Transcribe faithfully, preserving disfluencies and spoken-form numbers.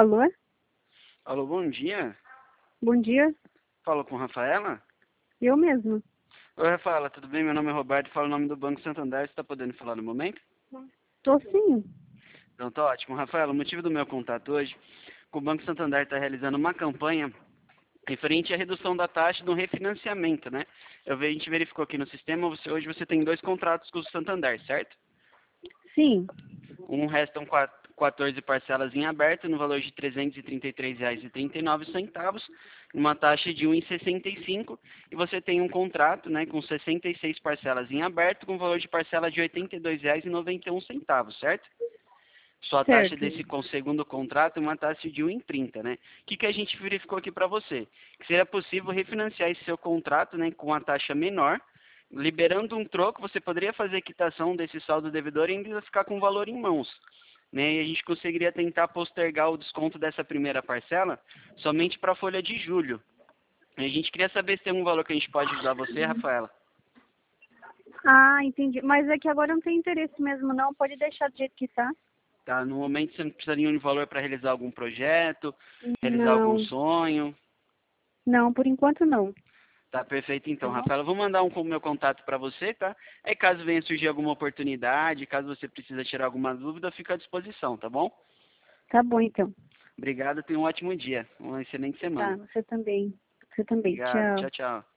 Alô? Alô, bom dia. Bom dia. Falo com Rafaela? Eu mesmo. Oi, Rafaela, tudo bem? Meu nome é Roberto, falo o nome do Banco Santander. Você está podendo falar no momento? Tô sim. Então tá ótimo. Rafaela, o motivo do meu contato hoje, que o Banco Santander está realizando uma campanha referente à redução da taxa do refinanciamento, né? Eu, vi- a gente verificou aqui no sistema, você, hoje você tem dois contratos com o Santander, certo? Sim. Um restam quat- quatorze parcelas em aberto, no valor de trezentos e trinta e três reais e trinta e nove centavos, numa taxa de um vírgula sessenta e cinco, e você tem um contrato, né, com sessenta e seis parcelas em aberto, com valor de parcela de oitenta e dois reais e noventa e um centavos, certo? Sua taxa Certo. desse com segundo contrato é uma taxa de um vírgula trinta, né? O que, que a gente verificou aqui para você? Que seria possível refinanciar esse seu contrato, né, com a taxa menor, liberando um troco, você poderia fazer a quitação desse saldo devedor e ainda ficar com o valor em mãos, né? E a gente conseguiria tentar postergar o desconto dessa primeira parcela somente para a folha de julho. E a gente queria saber se tem um valor que a gente pode ajudar você, Rafaela. Ah, entendi. Mas é que agora eu não tenho interesse mesmo, não. Pode deixar do jeito que tá. Tá? No momento você não precisaria de um valor para realizar algum projeto, realizar algum Não. sonho. Não, por enquanto não. Tá perfeito Tá então, bom? Rafaela. Eu vou mandar um com o meu contato para você, tá? Aí caso venha surgir alguma oportunidade, caso você precisa tirar alguma dúvida, eu fico à disposição, tá bom? Tá bom, então. Obrigado, tenha um ótimo dia, uma excelente Tá, semana. você também. Você também. Obrigado, Tchau. tchau, tchau.